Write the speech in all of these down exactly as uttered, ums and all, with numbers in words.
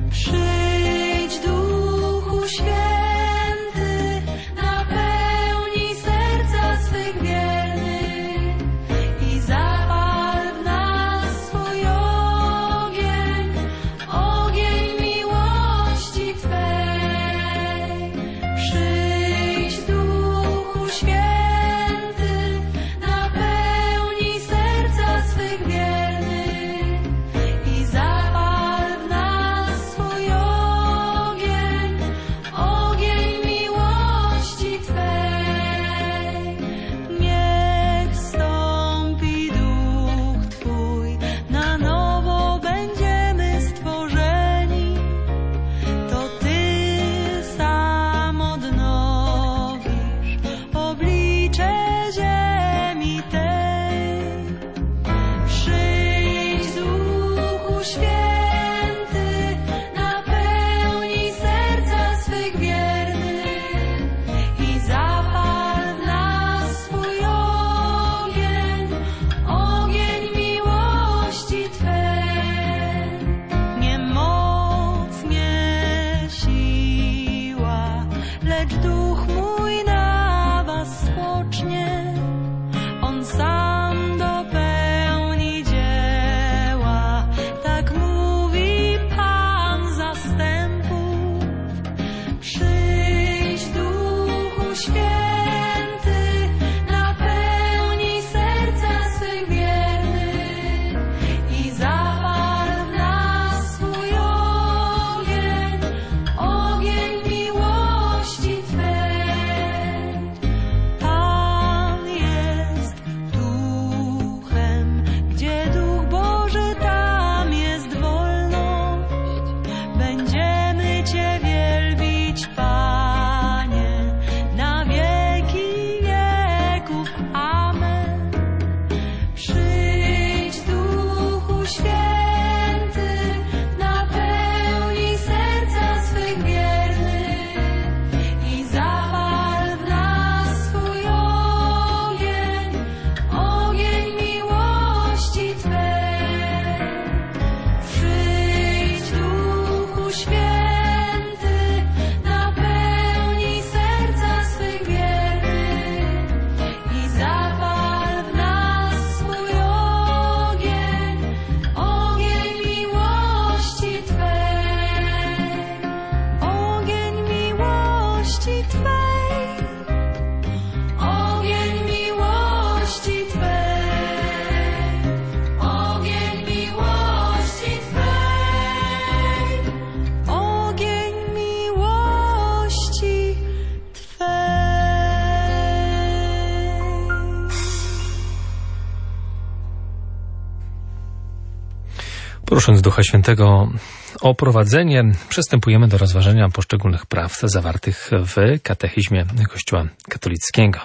Prosząc Ducha Świętego o prowadzenie, przystępujemy do rozważenia poszczególnych praw zawartych w katechizmie Kościoła katolickiego.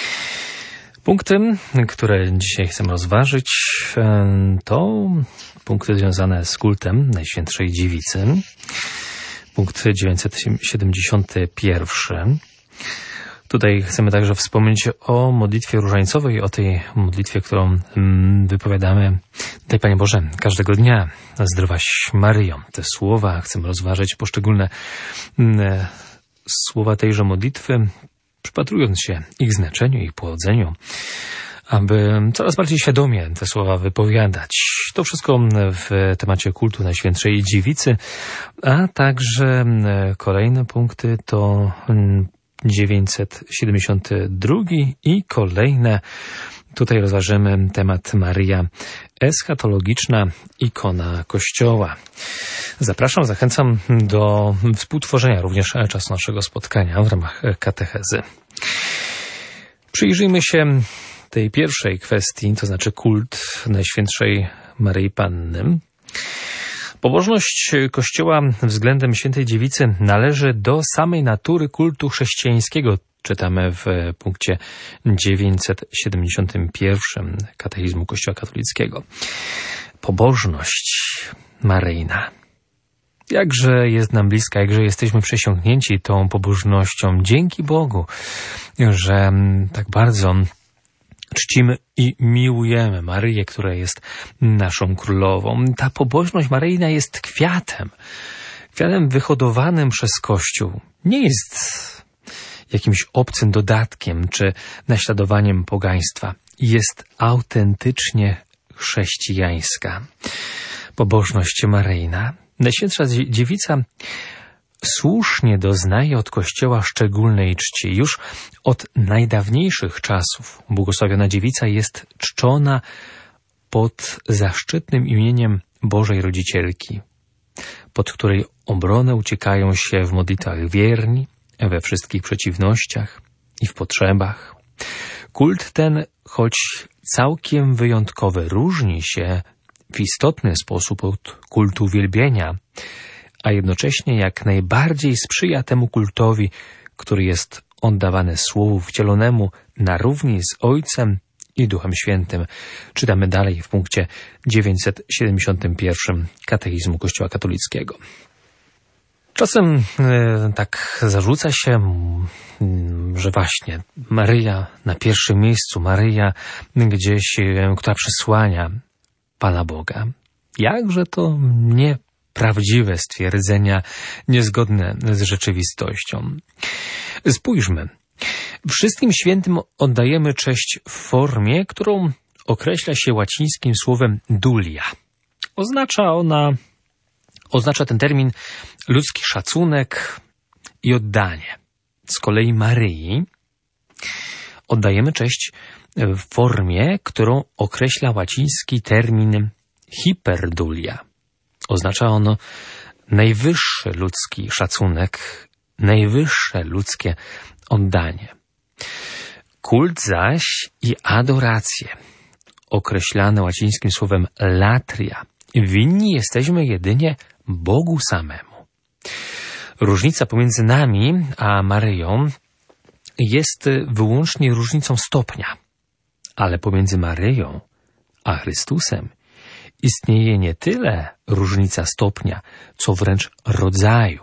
Punkty, które dzisiaj chcę rozważyć, to punkty związane z kultem Najświętszej Dziewicy. Punkt dziewięćset siedemdziesiąty pierwszy. Tutaj chcemy także wspomnieć o modlitwie różańcowej, o tej modlitwie, którą wypowiadamy. Daj, Panie Boże, każdego dnia. Zdrowaś Maryjo. Te słowa chcemy rozważyć, poszczególne słowa tejże modlitwy, przypatrując się ich znaczeniu, ich pochodzeniu, aby coraz bardziej świadomie te słowa wypowiadać. To wszystko w temacie kultu Najświętszej Dziewicy, a także kolejne punkty to dziewięćset siedemdziesiąty drugi i kolejne. Tutaj rozważymy temat Maryja eschatologiczna, ikona Kościoła. Zapraszam, zachęcam do współtworzenia również czasu naszego spotkania w ramach katechezy. Przyjrzyjmy się tej pierwszej kwestii, to znaczy kult Najświętszej Maryi Panny. Pobożność Kościoła względem Świętej Dziewicy należy do samej natury kultu chrześcijańskiego. Czytamy w punkcie dziewięćset siedemdziesiątym pierwszym katechizmu Kościoła katolickiego. Pobożność maryjna. Jakże jest nam bliska, jakże jesteśmy przesiąknięci tą pobożnością. Dzięki Bogu, że tak bardzo czcimy i miłujemy Maryję, która jest naszą królową. Ta pobożność maryjna jest kwiatem. kwiatem wyhodowanym przez Kościół nie jest jakimś obcym dodatkiem czy naśladowaniem pogaństwa. Jest autentycznie chrześcijańska. Pobożność maryjna. Najświętsza Dziewica słusznie doznaje od Kościoła szczególnej czci. Już od najdawniejszych czasów błogosławiona Dziewica jest czczona pod zaszczytnym imieniem Bożej Rodzicielki, pod której obronę uciekają się w modlitwach wierni, we wszystkich przeciwnościach i w potrzebach. Kult ten, choć całkiem wyjątkowy, różni się w istotny sposób od kultu wielbienia, a jednocześnie jak najbardziej sprzyja temu kultowi, który jest oddawany Słowu Wcielonemu na równi z Ojcem i Duchem Świętym. Czytamy dalej w punkcie dziewięćset siedemdziesiątym pierwszym Katechizmu Kościoła katolickiego. Czasem e, tak zarzuca się, m, że właśnie Maryja na pierwszym miejscu, Maryja gdzieś, e, która przysłania Pana Boga. Jakże to nieprawdziwe stwierdzenia, niezgodne z rzeczywistością. Spójrzmy. Wszystkim świętym oddajemy cześć w formie, którą określa się łacińskim słowem dulia. Oznacza ona, oznacza ten termin ludzki szacunek i oddanie. Z kolei Maryi oddajemy cześć w formie, którą określa łaciński termin hiperdulia. Oznacza ono najwyższy ludzki szacunek, najwyższe ludzkie oddanie. Kult zaś i adorację, określane łacińskim słowem latria, winni jesteśmy jedynie Bogu samemu. Różnica pomiędzy nami a Maryją jest wyłącznie różnicą stopnia, ale pomiędzy Maryją a Chrystusem istnieje nie tyle różnica stopnia, co wręcz rodzaju.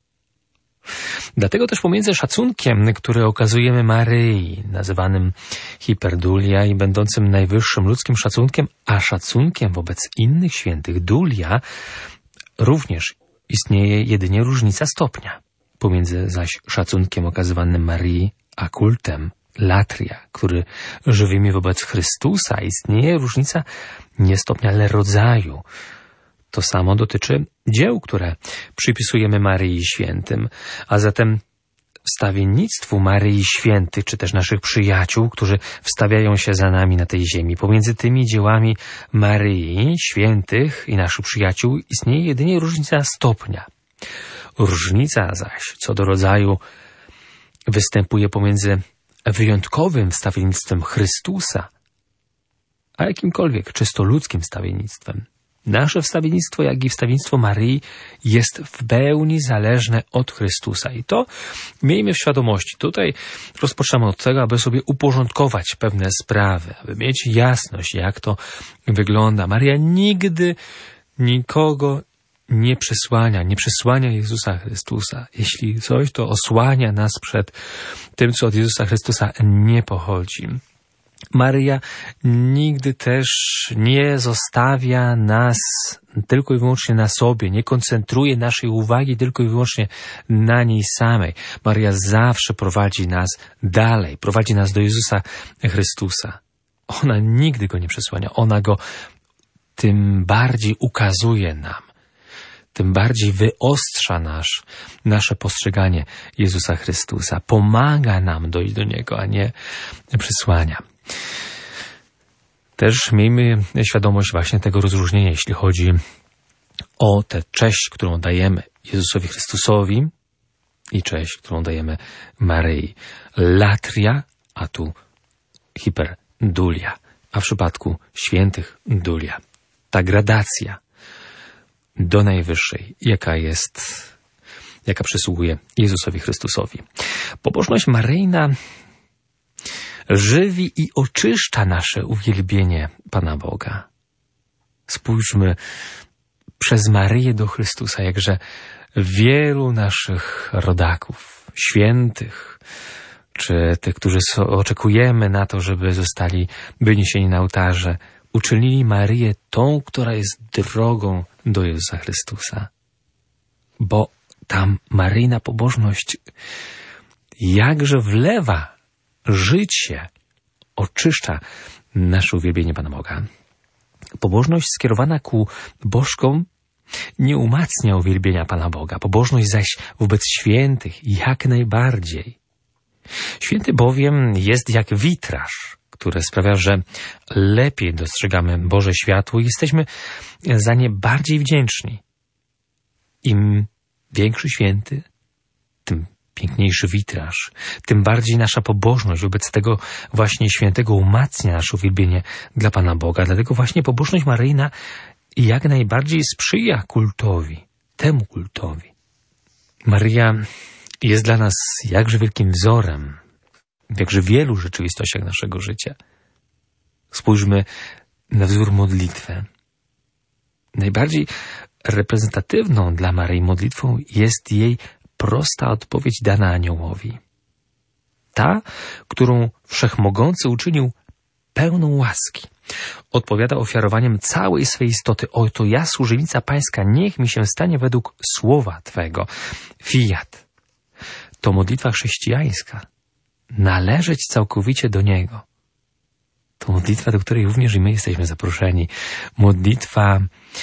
Dlatego też pomiędzy szacunkiem, który okazujemy Maryi, nazywanym hiperdulia i będącym najwyższym ludzkim szacunkiem, a szacunkiem wobec innych świętych dulia, również istnieje jedynie różnica stopnia. Pomiędzy zaś szacunkiem okazywanym Maryi a kultem latria, który żywimy wobec Chrystusa, istnieje różnica nie stopnia, ale rodzaju. To samo dotyczy dzieł, które przypisujemy Maryi Świętym, a zatem wstawiennictwu Maryi Świętych, czy też naszych przyjaciół, którzy wstawiają się za nami na tej ziemi. Pomiędzy tymi dziełami Maryi Świętych i naszych przyjaciół istnieje jedynie różnica stopnia. Różnica zaś co do rodzaju występuje pomiędzy wyjątkowym wstawiennictwem Chrystusa, a jakimkolwiek czysto ludzkim wstawiennictwem. Nasze wstawiennictwo, jak i wstawiennictwo Maryi jest w pełni zależne od Chrystusa. I to miejmy w świadomości. Tutaj rozpoczynamy od tego, aby sobie uporządkować pewne sprawy, aby mieć jasność, jak to wygląda. Maryja nigdy nikogo nie przesłania, nie przesłania Jezusa Chrystusa. Jeśli coś, to osłania nas przed tym, co od Jezusa Chrystusa nie pochodzi. Maryja nigdy też nie zostawia nas tylko i wyłącznie na sobie, nie koncentruje naszej uwagi tylko i wyłącznie na niej samej. Maryja zawsze prowadzi nas dalej, prowadzi nas do Jezusa Chrystusa. Ona nigdy Go nie przesłania, ona Go tym bardziej ukazuje nam, tym bardziej wyostrza nasz, nasze postrzeganie Jezusa Chrystusa. Pomaga nam dojść do Niego, a nie przesłania. Też miejmy świadomość właśnie tego rozróżnienia, jeśli chodzi o tę cześć, którą dajemy Jezusowi Chrystusowi i cześć, którą dajemy Maryi. Latria, a tu hiperdulia, a w przypadku świętych dulia. Ta gradacja do najwyższej, jaka jest, jaka przysługuje Jezusowi Chrystusowi. Pobożność maryjna żywi i oczyszcza nasze uwielbienie Pana Boga. Spójrzmy przez Maryję do Chrystusa, jakże wielu naszych rodaków, świętych, czy tych, którzy oczekujemy na to, żeby zostali wyniesieni na ołtarze, uczynili Maryję tą, która jest drogą do Jezusa Chrystusa. bo tam maryjna pobożność jakże wlewa życie, oczyszcza nasze uwielbienie Pana Boga. Pobożność skierowana ku bożkom nie umacnia uwielbienia Pana Boga. Pobożność zaś wobec świętych jak najbardziej. Święty bowiem jest jak witraż, który sprawia, że lepiej dostrzegamy Boże światło i jesteśmy za nie bardziej wdzięczni. Im większy święty, tym piękniejszy witraż, tym bardziej nasza pobożność wobec tego właśnie świętego umacnia nasze uwielbienie dla Pana Boga. Dlatego właśnie pobożność maryjna jak najbardziej sprzyja kultowi, temu kultowi. Maryja jest dla nas jakże wielkim wzorem w jakże wielu rzeczywistościach naszego życia. Spójrzmy na wzór modlitwę. Najbardziej reprezentatywną dla Maryi modlitwą jest jej prosta odpowiedź dana aniołowi. Ta, którą Wszechmogący uczynił pełną łaski. Odpowiada ofiarowaniem całej swej istoty. Oto ja, służebnica Pańska, niech mi się stanie według słowa Twego. Fiat. To modlitwa chrześcijańska. Należeć całkowicie do Niego. To modlitwa, do której również i my jesteśmy zaproszeni. Modlitwa,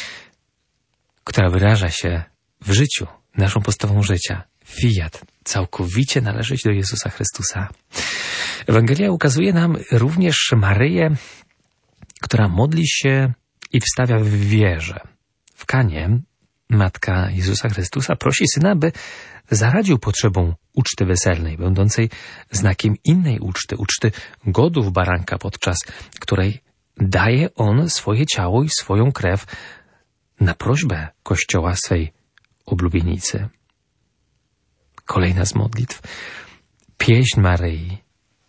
która wyraża się w życiu, naszą postawą życia. Fiat. Całkowicie należeć do Jezusa Chrystusa. Ewangelia ukazuje nam również Maryję, która modli się i wstawia w wierze. W Kanie matka Jezusa Chrystusa prosi Syna, by zaradził potrzebą uczty weselnej, będącej znakiem innej uczty, uczty godów baranka, podczas której daje On swoje ciało i swoją krew na prośbę Kościoła swej oblubienicy. Kolejna z modlitw. Pieśń Maryi,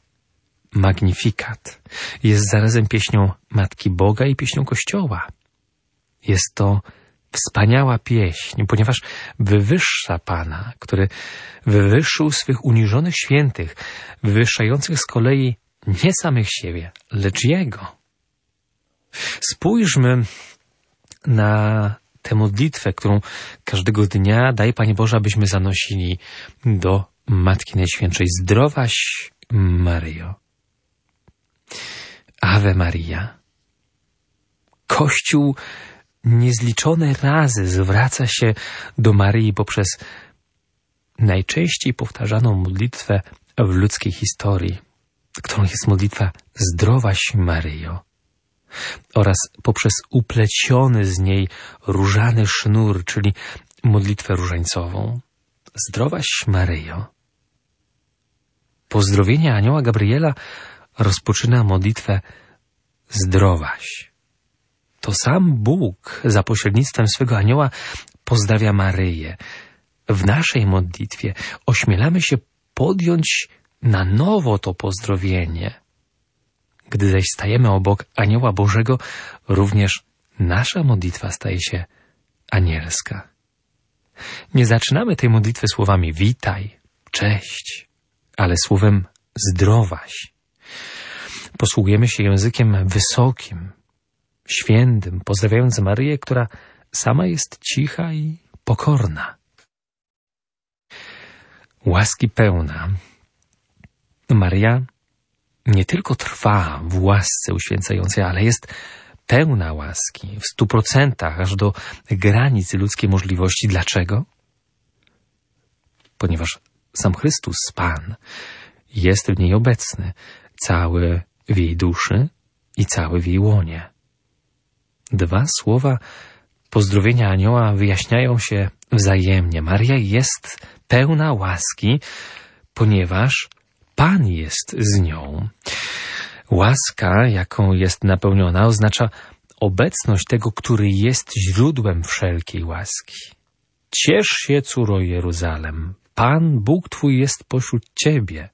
Magnificat, jest zarazem pieśnią Matki Boga i pieśnią Kościoła. Jest to wspaniała pieśń, ponieważ wywyższa Pana, który wywyższył swych uniżonych świętych, wywyższających z kolei nie samych siebie, lecz Jego. Spójrzmy na tę modlitwę, którą każdego dnia daje Panie Boże, abyśmy zanosili do Matki Najświętszej. Zdrowaś Maryjo. Ave Maria. Kościół niezliczone razy zwraca się do Maryi poprzez najczęściej powtarzaną modlitwę w ludzkiej historii, którą jest modlitwa Zdrowaś Maryjo, oraz poprzez upleciony z niej różany sznur, czyli modlitwę różańcową. Zdrowaś Maryjo. Pozdrowienie anioła Gabriela rozpoczyna modlitwę Zdrowaś. To sam Bóg za pośrednictwem swego anioła pozdrawia Maryję. W naszej modlitwie ośmielamy się podjąć na nowo to pozdrowienie. Gdy zaś stajemy obok anioła Bożego, również nasza modlitwa staje się anielska. Nie zaczynamy tej modlitwy słowami witaj, cześć, ale słowem zdrowaś. Posługujemy się językiem wysokim, świętym, pozdrawiając Maryję, która sama jest cicha i pokorna. Łaski pełna. Maryja nie tylko trwa w łasce uświęcającej, ale jest pełna łaski, w stu procentach, aż do granic ludzkiej możliwości. Dlaczego? Ponieważ sam Chrystus, Pan, jest w niej obecny, cały w jej duszy i cały w jej łonie. Dwa słowa pozdrowienia anioła wyjaśniają się wzajemnie. Maryja jest pełna łaski, ponieważ Pan jest z nią. Łaska, jaką jest napełniona, oznacza obecność tego, który jest źródłem wszelkiej łaski. Ciesz się, córo Jeruzalem, Pan, Bóg Twój jest pośród Ciebie.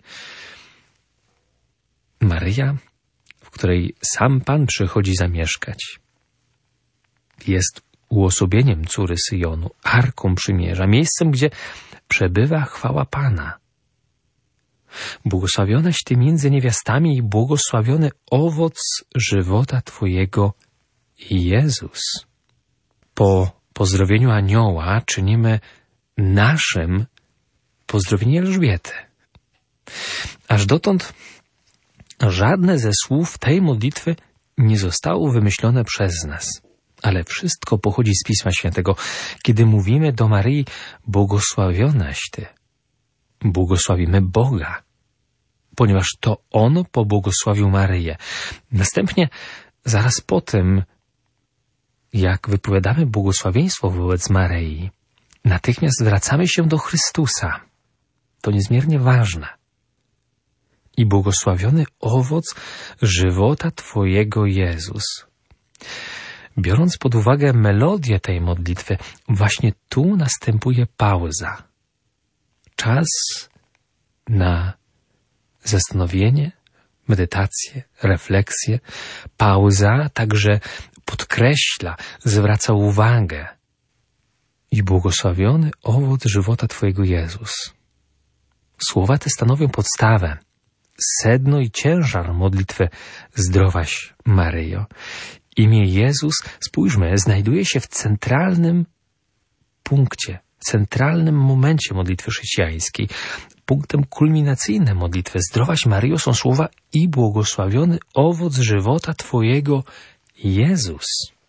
Maryja, w której sam Pan przychodzi zamieszkać, jest uosobieniem córy Syjonu, arką przymierza, miejscem, gdzie przebywa chwała Pana. Błogosławionaś Ty między niewiastami i błogosławiony owoc żywota Twojego, Jezus. Po pozdrowieniu anioła czynimy naszym pozdrowienie Elżbiety. Aż dotąd żadne ze słów tej modlitwy nie zostało wymyślone przez nas, ale wszystko pochodzi z Pisma Świętego. Kiedy mówimy do Maryi, błogosławionaś Ty, błogosławimy Boga, ponieważ to On pobłogosławił Maryję. Następnie, zaraz po tym, jak wypowiadamy błogosławieństwo wobec Maryi, natychmiast zwracamy się do Chrystusa. To niezmiernie ważne. I błogosławiony owoc żywota Twojego, Jezus. Biorąc pod uwagę melodię tej modlitwy, właśnie tu następuje pauza. Czas na zastanowienie, medytację, refleksję. Pauza także podkreśla, zwraca uwagę. I błogosławiony owoc żywota Twojego, Jezus. Słowa te stanowią podstawę, sedno i ciężar modlitwy Zdrowaś Maryjo. Imię Jezus, spójrzmy, znajduje się w centralnym punkcie, centralnym momencie modlitwy chrześcijańskiej. Punktem kulminacyjnym modlitwy Zdrowaś Maryjo są słowa i błogosławiony owoc żywota Twojego, Jezus.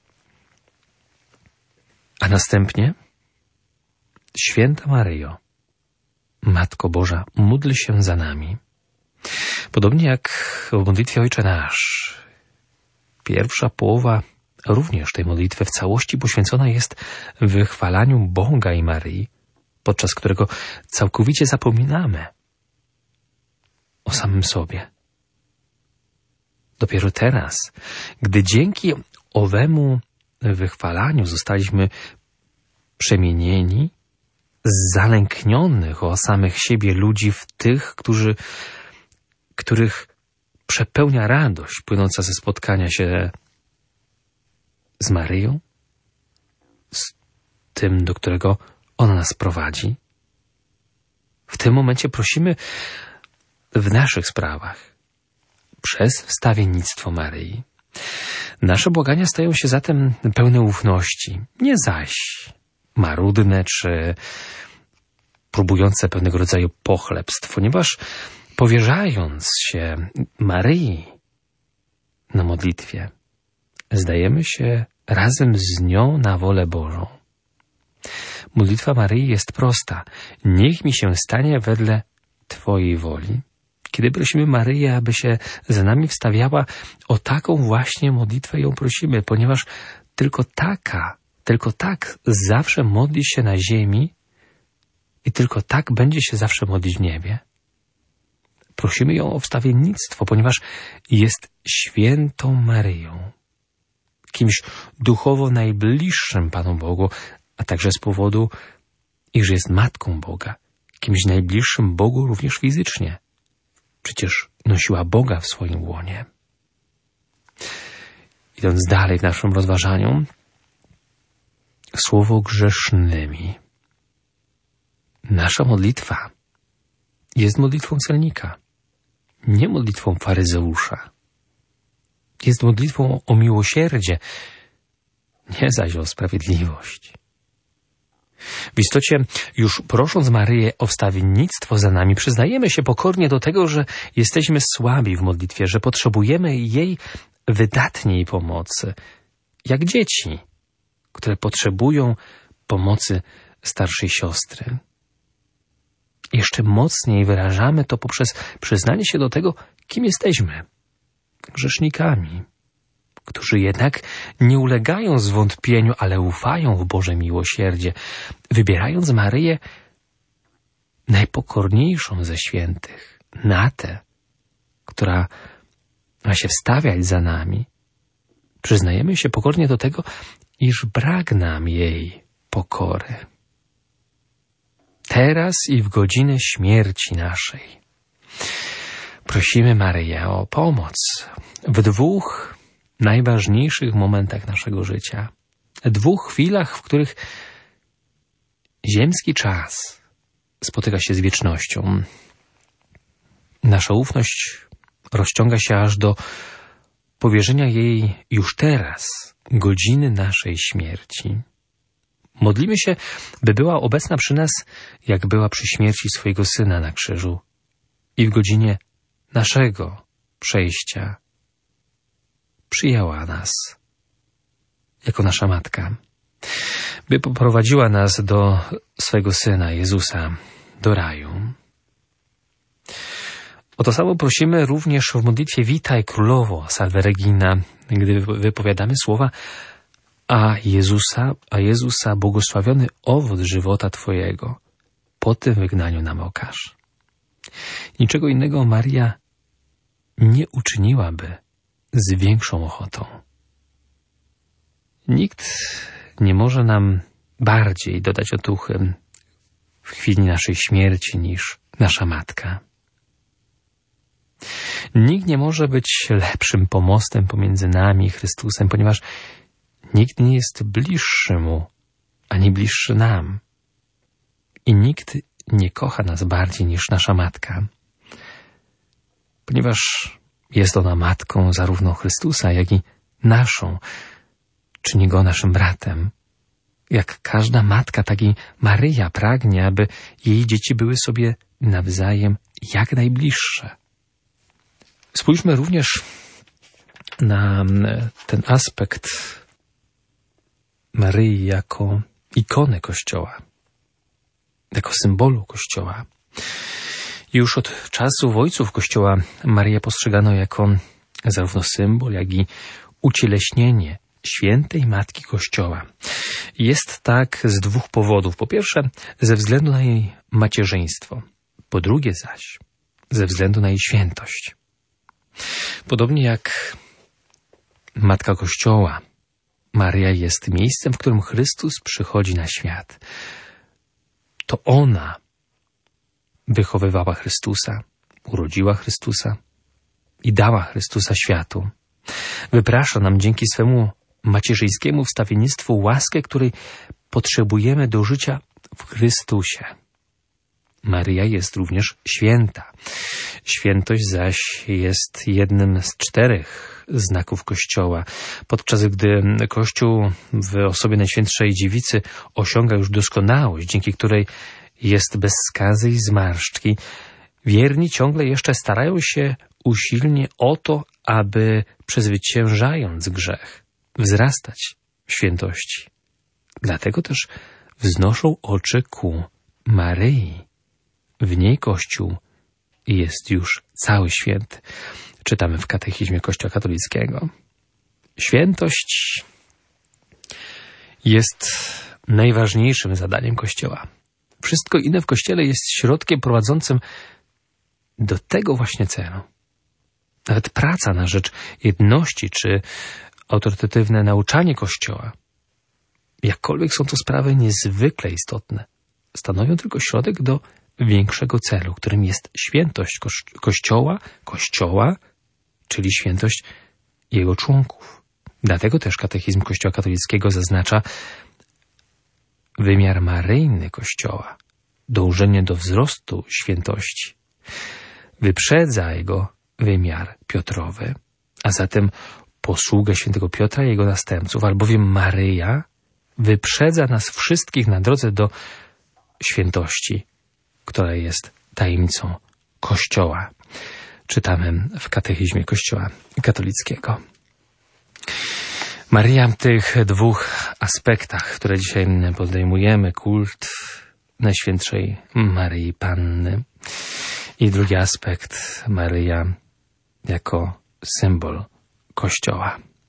A następnie Święta Maryjo, Matko Boża, módl się za nami. Podobnie jak w modlitwie Ojcze Nasz, pierwsza połowa również tej modlitwy w całości poświęcona jest wychwalaniu Boga i Maryi, podczas którego całkowicie zapominamy o samym sobie. Dopiero teraz, gdy dzięki owemu wychwalaniu zostaliśmy przemienieni z zalęknionych o samych siebie ludzi w tych, którzy, których przepełnia radość płynąca ze spotkania się z Maryją, z tym, do którego ona nas prowadzi. W tym momencie prosimy w naszych sprawach przez wstawiennictwo Maryi. Nasze błagania stają się zatem pełne ufności, nie zaś marudne czy próbujące pewnego rodzaju pochlebstw, ponieważ powierzając się Maryi na modlitwie, zdajemy się razem z nią na wolę Bożą. Modlitwa Maryi jest prosta. Niech mi się stanie wedle Twojej woli. Kiedy prosimy Maryję, aby się za nami wstawiała, o taką właśnie modlitwę ją prosimy, ponieważ tylko taka, tylko tak zawsze modli się na ziemi i tylko tak będzie się zawsze modlić w niebie. Prosimy ją o wstawiennictwo, ponieważ jest świętą Maryją, kimś duchowo najbliższym Panu Bogu, a także z powodu, iż jest Matką Boga, kimś najbliższym Bogu również fizycznie. Przecież nosiła Boga w swoim łonie. Idąc dalej w naszym rozważaniu, słowo grzesznymi. Nasza modlitwa jest modlitwą celnika, nie modlitwą faryzeusza. Jest modlitwą o miłosierdzie, nie zaś o sprawiedliwość. W istocie, już prosząc Maryję o wstawiennictwo za nami, przyznajemy się pokornie do tego, że jesteśmy słabi w modlitwie, że potrzebujemy jej wydatniej pomocy, jak dzieci, które potrzebują pomocy starszej siostry. Jeszcze mocniej wyrażamy to poprzez przyznanie się do tego, kim jesteśmy. Grzesznikami, którzy jednak nie ulegają zwątpieniu, ale ufają w Boże miłosierdzie, wybierając Maryję najpokorniejszą ze świętych, na tę, która ma się wstawiać za nami. Przyznajemy się pokornie do tego, iż brak nam jej pokory. Teraz i w godzinę śmierci naszej prosimy Maryję o pomoc w dwóch najważniejszych momentach naszego życia. Dwóch chwilach, w których ziemski czas spotyka się z wiecznością. Nasza ufność rozciąga się aż do powierzenia jej już teraz godziny naszej śmierci. Modlimy się, by była obecna przy nas, jak była przy śmierci swojego Syna na krzyżu i w godzinie naszego przejścia przyjęła nas jako nasza Matka, by poprowadziła nas do swego Syna Jezusa, do raju. O to samo prosimy również w modlitwie Witaj Królowo, Salve Regina, gdy wypowiadamy słowa A Jezusa, a Jezusa błogosławiony owoc żywota Twojego, po tym wygnaniu nam okaż. Niczego innego Maria nie uczyniłaby z większą ochotą. Nikt nie może nam bardziej dodać otuchy w chwili naszej śmierci niż nasza Matka. Nikt nie może być lepszym pomostem pomiędzy nami i Chrystusem, ponieważ nikt nie jest bliższy Mu, ani bliższy nam. I nikt nie kocha nas bardziej niż nasza Matka, ponieważ jest ona Matką zarówno Chrystusa, jak i naszą. Czyni Go naszym bratem. Jak każda matka, tak i Maryja pragnie, aby jej dzieci były sobie nawzajem jak najbliższe. Spójrzmy również na ten aspekt Maryi jako ikony Kościoła, jako symbolu Kościoła. Już od czasów ojców Kościoła Maryję postrzegano jako zarówno symbol, jak i ucieleśnienie świętej Matki Kościoła. Jest tak z dwóch powodów. Po pierwsze, ze względu na jej macierzyństwo. Po drugie zaś, ze względu na jej świętość. Podobnie jak Matka Kościoła, Maryja jest miejscem, w którym Chrystus przychodzi na świat. To ona wychowywała Chrystusa, urodziła Chrystusa i dała Chrystusa światu. Wyprasza nam dzięki swemu macierzyńskiemu wstawiennictwu łaskę, której potrzebujemy do życia w Chrystusie. Maryja jest również święta. Świętość zaś jest jednym z czterech znaków Kościoła. Podczas gdy Kościół w osobie Najświętszej Dziewicy osiąga już doskonałość, dzięki której jest bez skazy i zmarszczki, wierni ciągle jeszcze starają się usilnie o to, aby przezwyciężając grzech, wzrastać w świętości. Dlatego też wznoszą oczy ku Maryi. W niej Kościół jest już cały święty. Czytamy w Katechizmie Kościoła katolickiego. Świętość jest najważniejszym zadaniem Kościoła. Wszystko inne w Kościele jest środkiem prowadzącym do tego właśnie celu. Nawet praca na rzecz jedności czy autorytatywne nauczanie Kościoła, jakkolwiek są to sprawy niezwykle istotne, stanowią tylko środek do większego celu, którym jest świętość ko- Kościoła, Kościoła, czyli świętość jego członków. Dlatego też Katechizm Kościoła katolickiego zaznacza wymiar maryjny Kościoła, dążenie do wzrostu świętości. Wyprzedza jego wymiar Piotrowy, a zatem posługę świętego Piotra i jego następców, albowiem Maryja wyprzedza nas wszystkich na drodze do świętości, która jest tajemnicą Kościoła. Czytamy w Katechizmie Kościoła katolickiego. Maryja w tych dwóch aspektach, które dzisiaj podejmujemy, kult Najświętszej Maryi Panny i drugi aspekt, Maryja jako symbol Kościoła.